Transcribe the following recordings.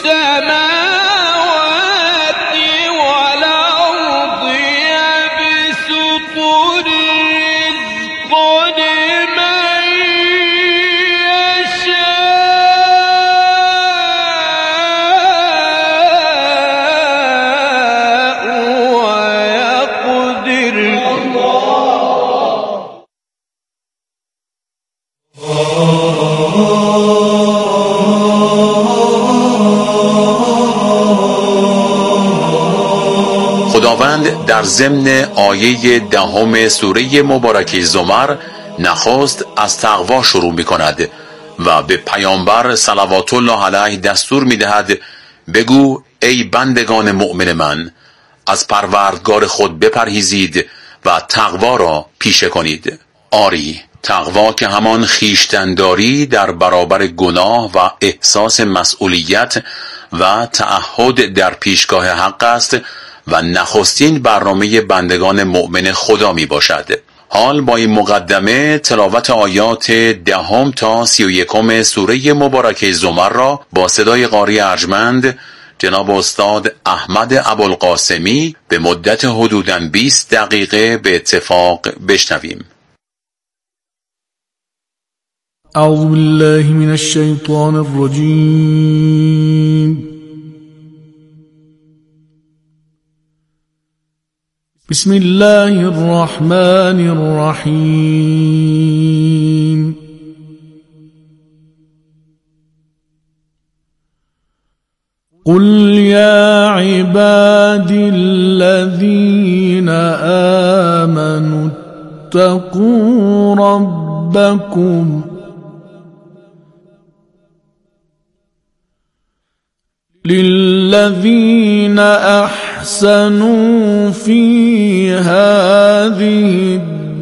السماوات والأرض يبسط الرزق لمن يشاء ويقدر. خداوند در ضمن آیه 10 سوره مبارکه زمر نخست از تقوا شروع می کند و به پیامبر صلوات الله علیه دستور می دهد بگو ای بندگان مؤمن من، از پروردگار خود بپرهیزید و تقوا را پیشه کنید. آری، تقوا که همان خویشتن‌داری در برابر گناه و احساس مسئولیت و تعهد در پیشگاه حق است و نخستین برنامه بندگان مؤمن خدا می باشد. حال با این مقدمه تلاوت آیات 10 تا 31 سوره مبارکه زمر را با صدای قاری ارجمند جناب استاد احمد ابوالقاسمی به مدت حدوداً 20 دقیقه به اتفاق بشنویم. اعوذ بالله من الشیطان الرجیم. بسم الله الرحمن الرحیم. قل يا عبادي الذين آمنوا اتقوا ربكم للذين أحسنوا في هذه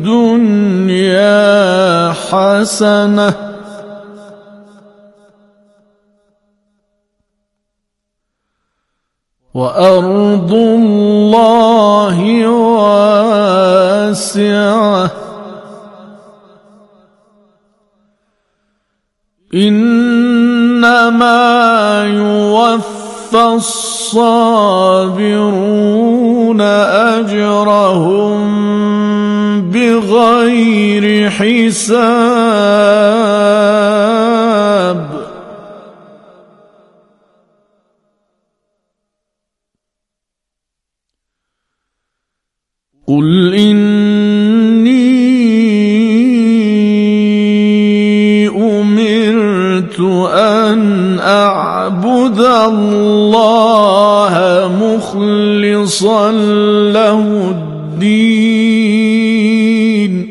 الدنيا حسنة وأرض الله واسعة إنما يوفى الصابرون أجرهم بغير حساب. قل إني أمرت أن أعبد الله مخلصا له الدين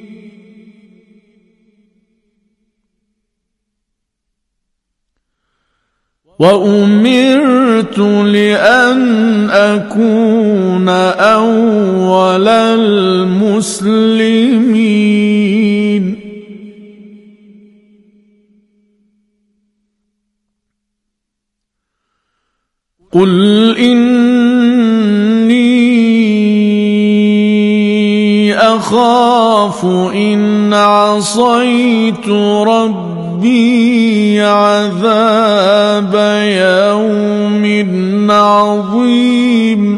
وأمرت لأن أكون أول المسلمين. قل إني أخاف إن عصيت ربي عذاب يوم عظيم.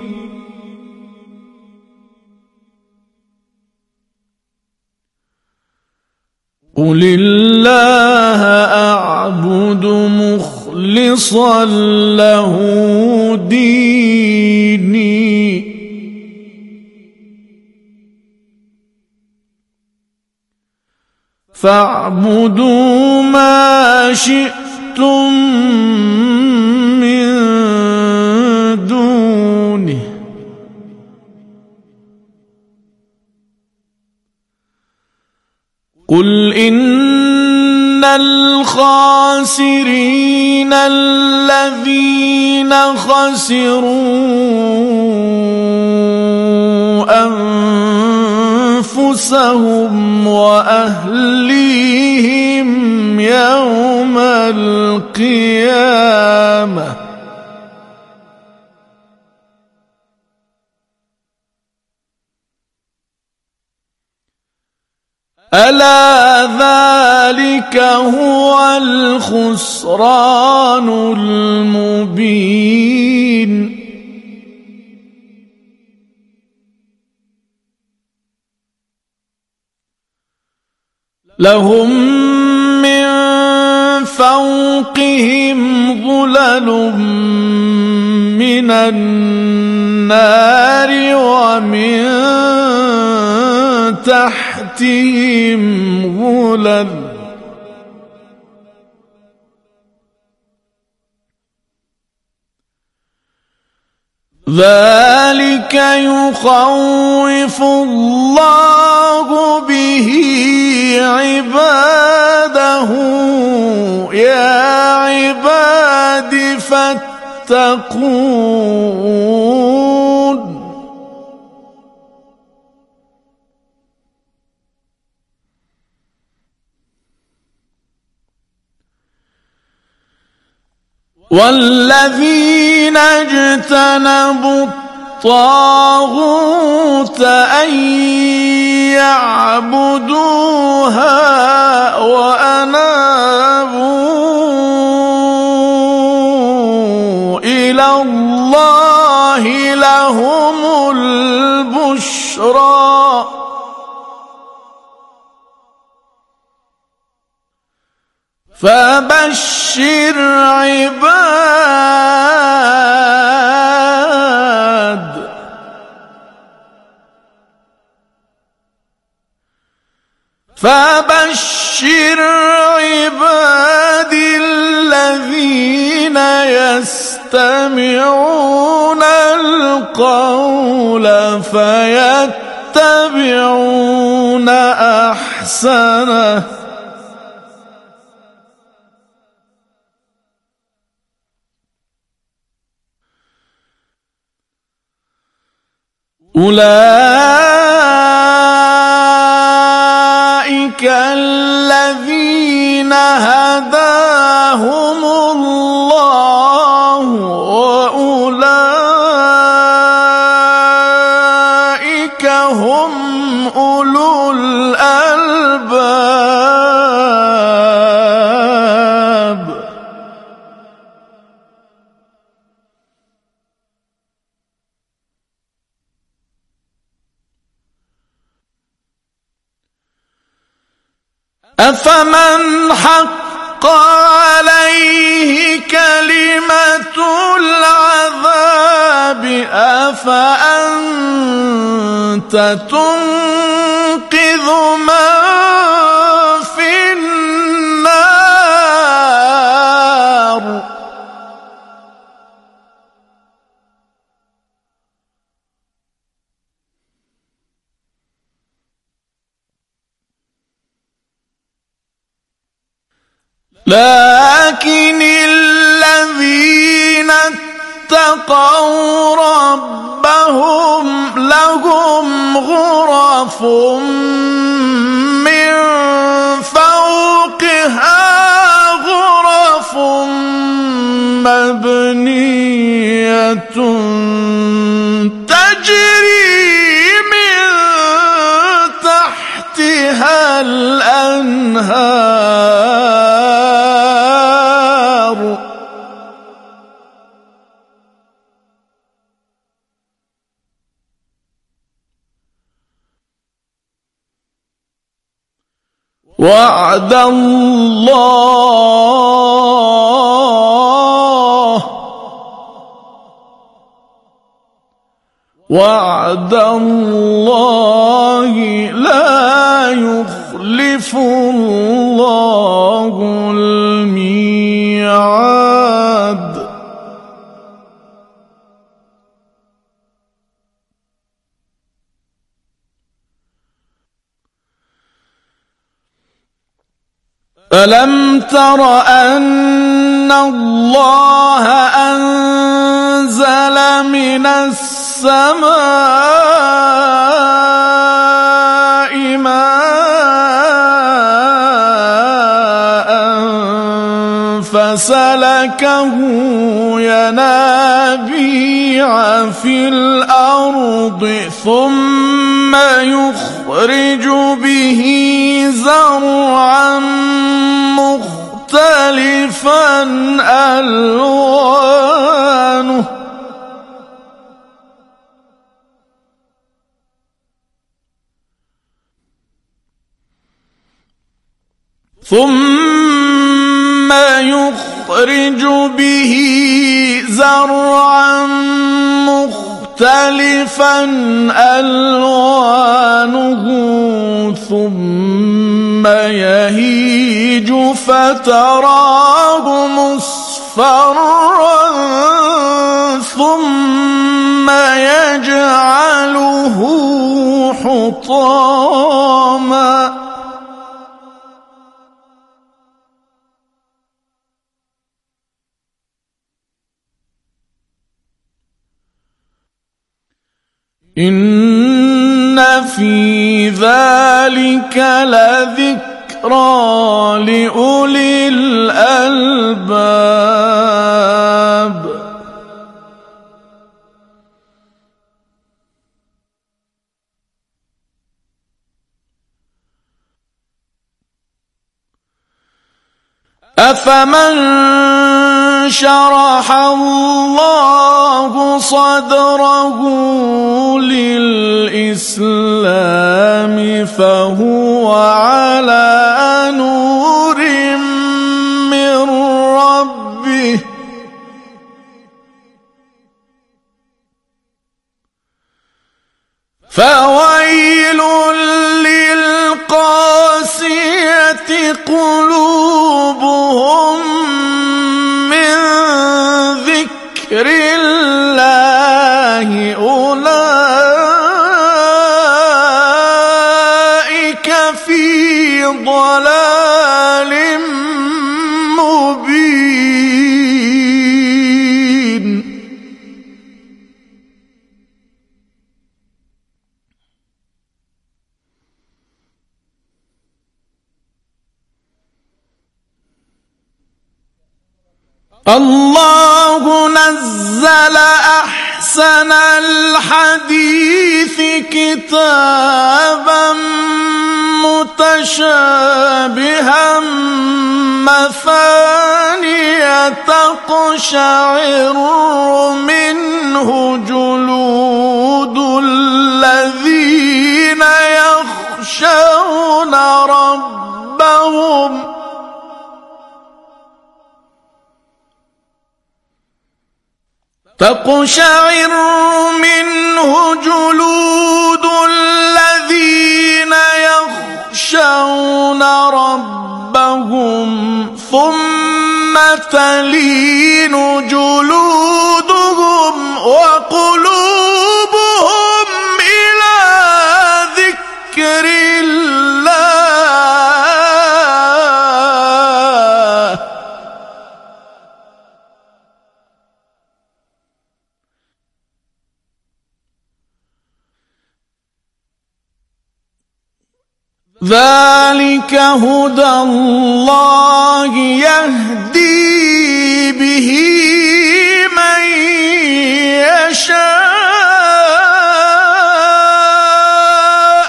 قل الله أعبد مخلصا له ديني فاعبدوا ما شئتم من دونه قل إن الخاسرين الذين خسروا أنفسهم وأهليهم يوم القيامة ألا ذلك هو الخسران المبين. لهم من فوقهم ظلل من النار ومن تحتهم ظلل ذلك يخوف الله به عباده يا عباد فاتقون. والذين اجتنبوا الطاغوت أن يعبدوها وأنابوا إلى الله لهم البشرى فبشر عبادي الذين يستمعون القول فيتبعون أحسنه أولئك الذين هداهم الله وأولئك هم أولو الألباب. أفمن حق عليه كلمة العذاب أفأنت تنقذ من في النار. لكن الذين اتقوا ربهم لهم غرف من فوقها غرف مبنية تجري من تحتها الأنهار وعد الله لا يخلف الله الميعاد. ألم تر أن الله أنزل من السماء ماء فسلكه فَسَلَكَهُ يَنَابِيعَ فِي الْأَرْضِ ثُمَّ يُخْرِجُ بِهِ زَرْعًا مُخْتَلِفًا أَلْوَانُهُ ثُمَّ يَهِيجُ فَتَرَاهُ مُصْفَرًّا ثُمَّ يَجْعَلُهُ حُطَامًا إِنَّ فِي ذَلِكَ لَذِكْرَى لِأُولِي الْأَلْبَابِ أَفَمَنْ شَرَحَ اللَّهُ صَدْرَهُ لِلْإِسْلَامِ فَهُوَ عَلَى نُورٍ مِّن رَّبِّهِ فَوَيْلٌ لِّلْقَاسِيَةِ قُلُوبُهُم مِّن ذِكْرِ اللَّهِ أُولَٰئِكَ فِي ضَلَالٍ مُّبِينٍ الله نزل أحسن الحديث كتابا متشابها مثانية تقشعر منه جلود الذين يخشون ربهم تقشعر منه جلود الذين يخشون ربهم ثم تلين جلودهم وقلوبهم إلى ذكر الله ذلك هدى الله يهدي به من يشاء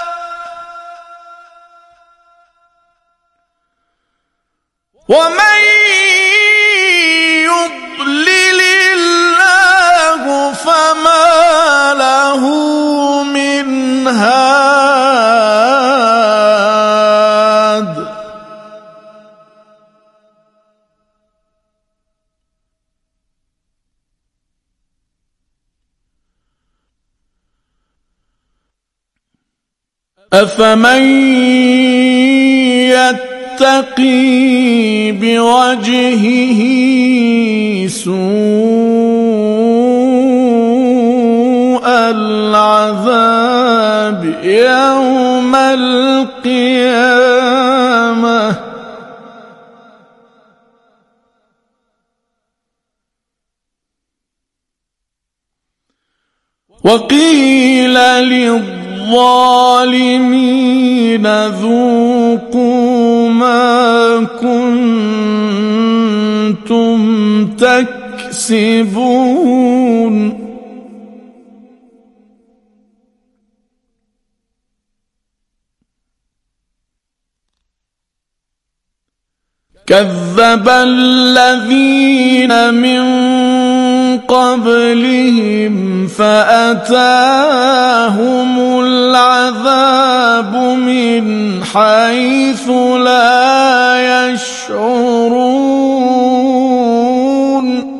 ومن يضلل الله فما له من هاد أفمن يتقي بوجهه سوء العذاب يوم القيامة وقيل للظالمين ذوقوا ما كنتم تكسبون كذب الذين من قبلهم فأتاهم العذاب من حيث لا يشعرون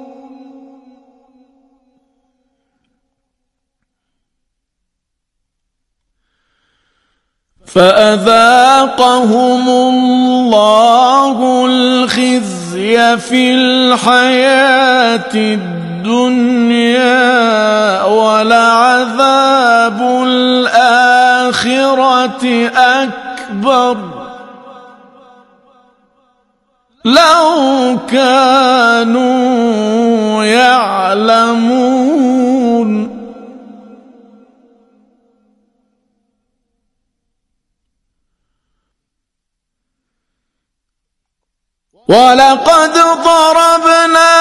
فأذاقهم الله الخزي في الحياة الدنيا ولعذاب الآخرة أكبر لو كانوا يعلمون ولقد ضربنا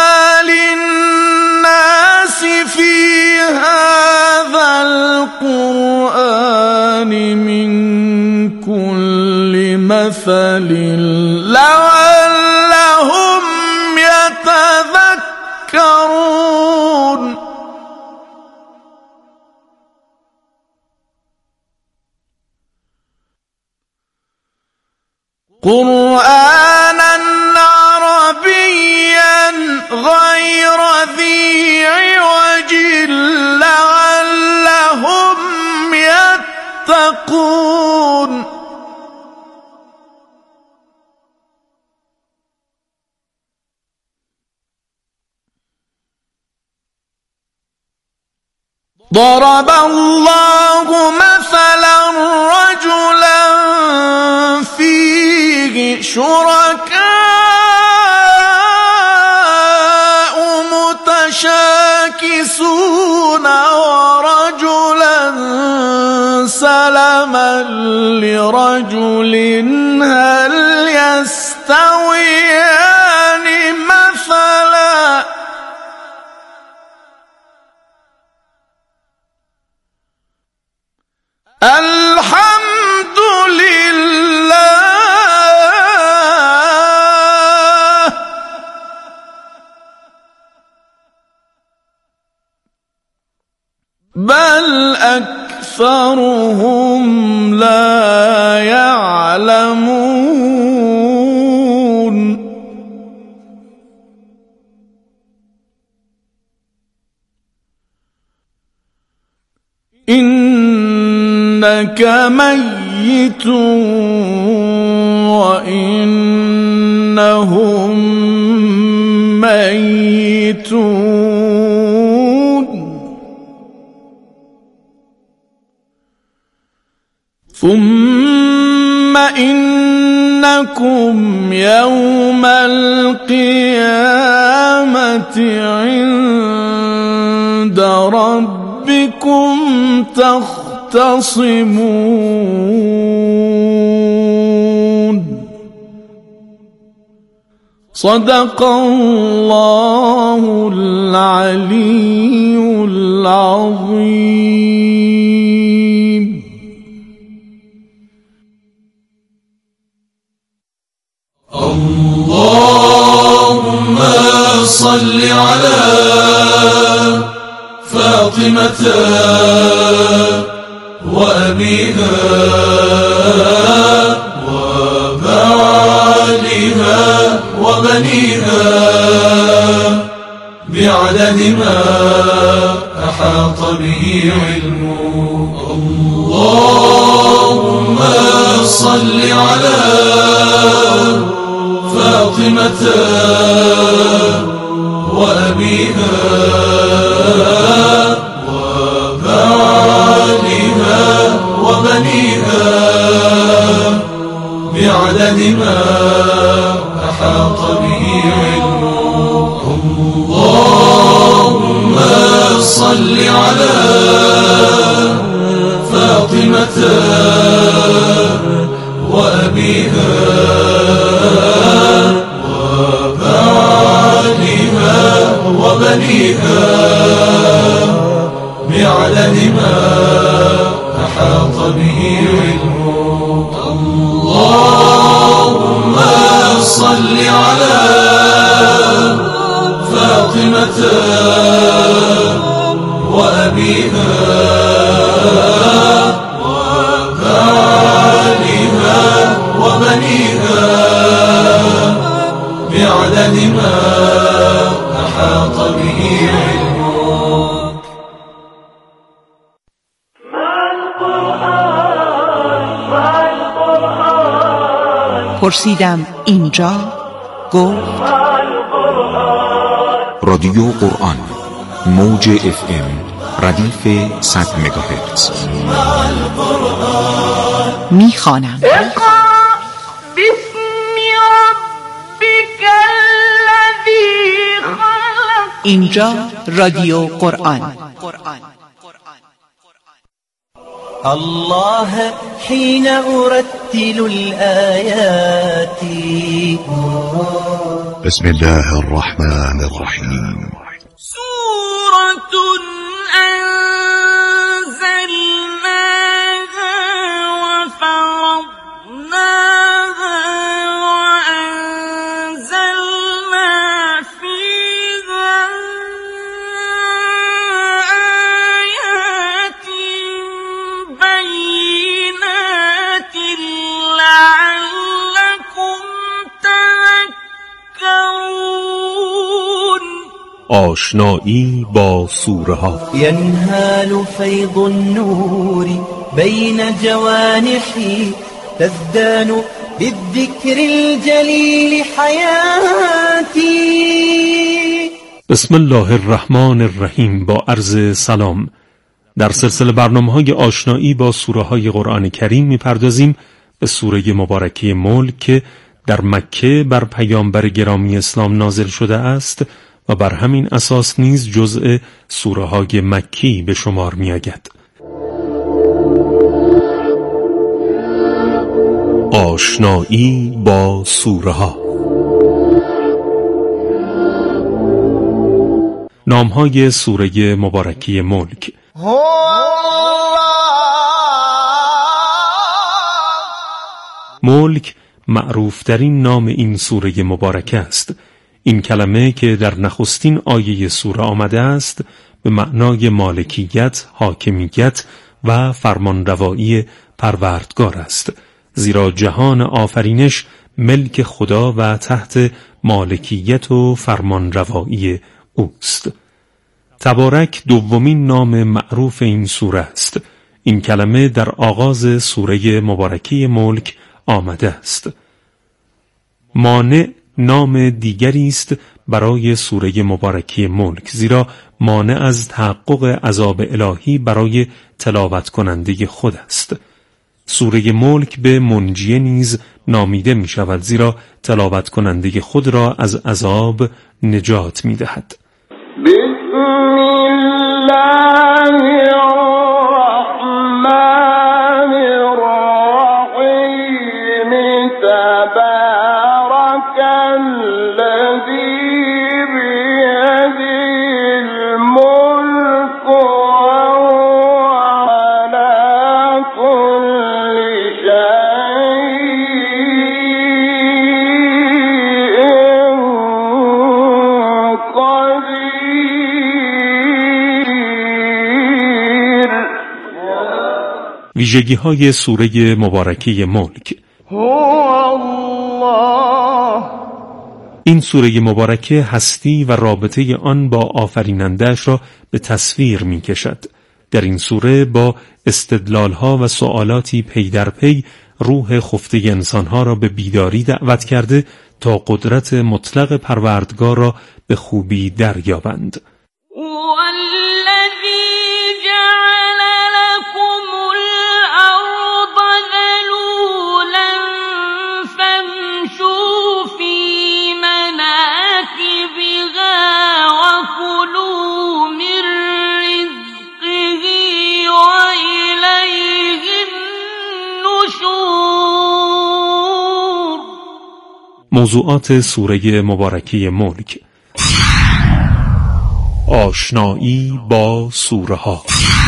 للناس في هذا القرآن من كل مثل لعلهم يتذكرون قرآنا عربيا غير ذي عوج لعلهم يتقون ضرب الله مثلا رجلا فيه شركاء متشاكسون ورجلا سلما لرجل هل يستويان مثلا الحمد لله بل أكثرهم لا يعلمون إنك ميت وإنهم ميتون ثم إنكم يوم القيامة عند ربكم تختصمون صدق الله العلي العظيم. اللهم صل على فاطمة وأبيها وبعلها وبنيها بعدد ما أحاط به علمه. اللهم صل على فاطمة وأبيها وبعلها وبنيها بعدد ما أحاط به علمه. اللهم صل على فاطمة وأبيها وبعلها وبنيها بعدد ما أحاط به علمه. اللهم صل على فاطمة وأبيها وآلها وبنيها بعدد ما أحاط به علمه. پرسیدم اینجا گفت رادیو قرآن موج FM ردیف 100 مگاهرتز. میخوانم. اقرأ باسم ربك الذي خلق. اینجا رادیو قرآن. الله حين أرتل الآيات. بسم الله الرحمن الرحيم. سورة أنزلناها وفرضناها وأنزلنا فيها آيات بينات لعلكم تذكرون. آشنایی با سوره ها. ينهال فيض النور بين جوانحي تزدان بالذكر الجليل حياتي. بسم الله الرحمن الرحیم. با عرض سلام، در سلسله برنامه‌های آشنایی با سوره های قرآن کریم می‌پردازیم به سوره مبارکه ملک که در مکه بر پیامبر گرامی اسلام نازل شده است و بر همین اساس نیز جزء سوره های مکی به شمار می‌آید. آشنایی با سوره ها. نام‌های سوره مبارکه ملک. ملک معروفترین نام این سوره مبارکه است. این کلمه که در نخستین آیه سوره آمده است به معنای مالکیت، حاکمیت و فرمانروایی پروردگار است، زیرا جهان آفرینش ملک خدا و تحت مالکیت و فرمانروایی اوست. تبارک دومین نام معروف این سوره است. این کلمه در آغاز سوره مبارکه ملک آمده است. مانع نام دیگری است برای سوره مبارکه ملک، زیرا مانع از تحقق عذاب الهی برای تلاوت کننده خود است. سوره ملک به منجیه نیز نامیده می شود، زیرا تلاوت کننده خود را از عذاب نجات می دهد. بسم الله الرحمن الرحیم. تبارك الذي بيده الملك وهو على كل شيء قدير. ویژگی‌های سوره مبارکه ملک. این سوره مبارکه هستی و رابطه آن با آفریننده‌اش را به تصویر می کشد. در این سوره با استدلال‌ها و سوالاتی پی در پی روح خفته انسان‌ها را به بیداری دعوت کرده تا قدرت مطلق پروردگار را به خوبی دریابند. موضوعات سوره مبارکه ملک. آشنایی با سوره ها.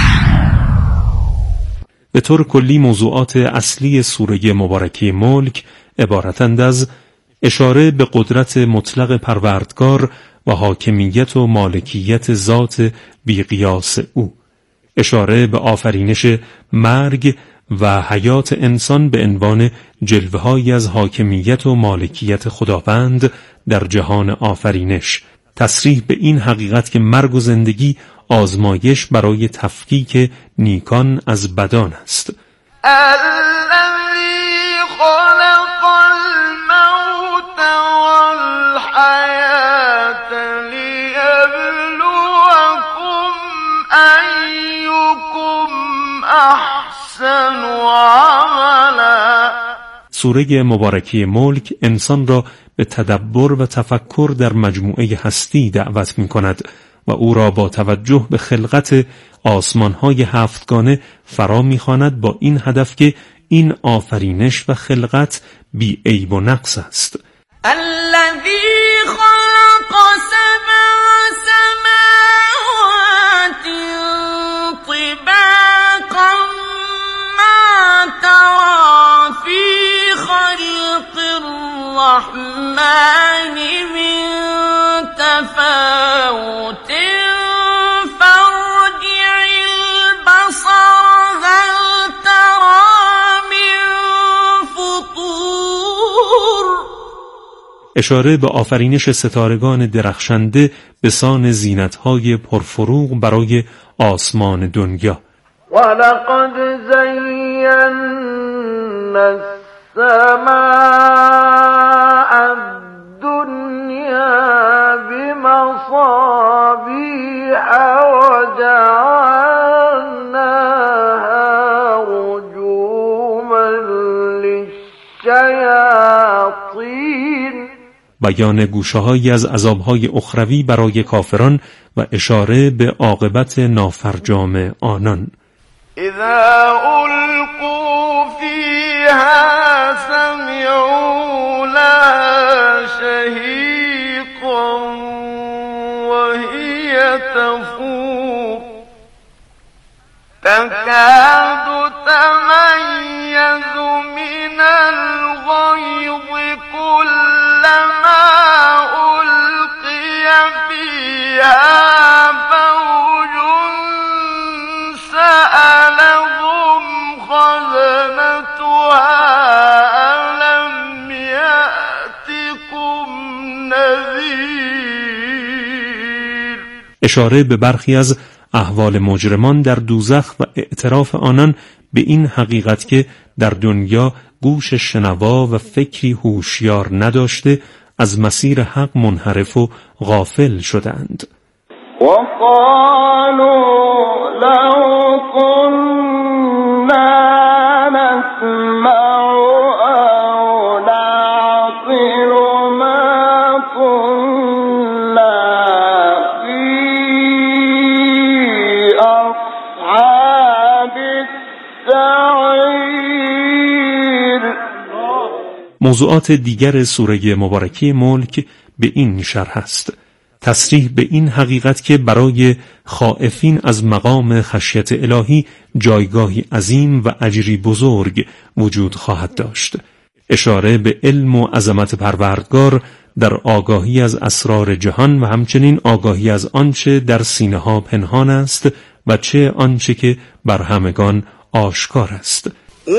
به طور کلی موضوعات اصلی سوره مبارکه ملک عبارتند از اشاره به قدرت مطلق پروردگار و حاکمیت و مالکیت ذات بی‌قیاس او، اشاره به آفرینش، مرگ و حیات انسان به عنوان جلوه‌هایی از حاکمیت و مالکیت خداوند در جهان آفرینش، تصریح به این حقیقت که مرگ و زندگی آزمایش برای تفکیک نیکان از بدان است. الذی خلق الموت والحیات لیبلوکم ایکم احسن عملا. سوره مبارکه ملک انسان را به تدبر و تفکر در مجموعه هستی دعوت می کند و او را با توجه به خلقت آسمان‌های هفتگانه فرا می‌خواند با این هدف که این آفرینش و خلقت بی عیب و نقص است. الذی خلق سبع سماوات طباقا ما ترى فی خلق الرحمن من تفاوت فارجع البصر هل ترى من فطور. اشاره به آفرینش ستارگان درخشنده به سان زینت‌های پرفروغ برای آسمان دنیا. ولقد زینا السماء الدنیا بمصابیح وجعلناها رجوما للشیاطین. بیان گوشه‌هایی از عذاب‌های اخروی برای کافران و اشاره به عاقبت نافرجام آنان. اذا القوا فیها سمعوا لها شهیقا وهی تفور تکاد تمیز من الغیظ كلما ألقي فيها فوج سألهم خزنتها ألم يأتكم نذير. اشاره به برخی از احوال مجرمان در دوزخ و اعتراف آنان به این حقیقت که در دنیا گوش شنوا و فکری هوشیار نداشته از مسیر حق منحرف و غافل شدند. وقالوا لو كنا نسمع أو نعقل ما كنا في أصحاب السعير. موضوعات دیگر سوره مبارکه ملک به این شرح است: تصریح به این حقیقت که برای خائفین از مقام خشیت الهی جایگاهی عظیم و اجری بزرگ وجود خواهد داشت. اشاره به علم و عظمت پروردگار در آگاهی از اسرار جهان و همچنین آگاهی از آنچه در سینه ها پنهان است و چه آنچه که بر همگان آشکار است.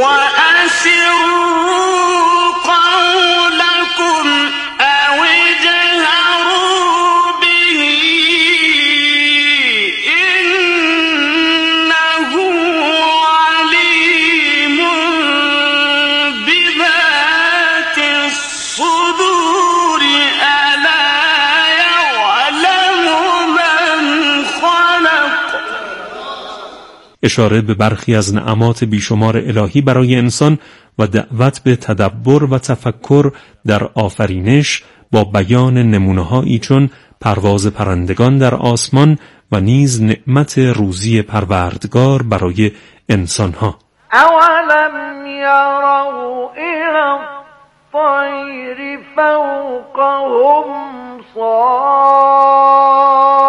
اشاره به برخی از نعمات بیشمار الهی برای انسان و دعوت به تدبر و تفکر در آفرینش با بیان نمونه‌هایی چون پرواز پرندگان در آسمان و نیز نعمت روزی پروردگار برای انسانها. اولم یروا الی الطیر فوقهم صافات